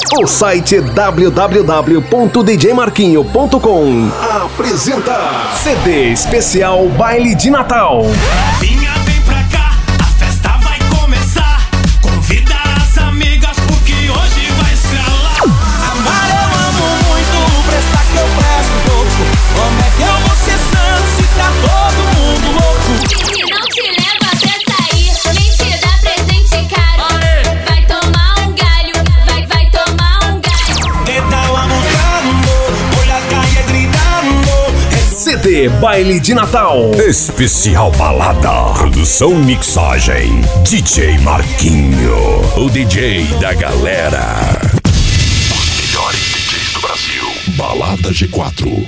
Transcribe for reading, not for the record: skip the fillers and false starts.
O site www.djmarquinho.com apresenta CD especial Baile de Natal. Vinha, vem pra cá, a festa vai começar. Convida as amigas porque hoje vai escalar. Amar eu amo muito, prestar que eu presto pouco. Como é que eu vou ser santo se tá todo mundo louco? Se não te leva até sair, nem te dá presente caro. Vai tomar um galho, vai tomar um galho. Estaba buscando, por la calle gritando. CD Baile de Natal. Especial Balada. Produção mixagem DJ Marquinho, o DJ da galera. Os melhores DJs do Brasil. Balada G4.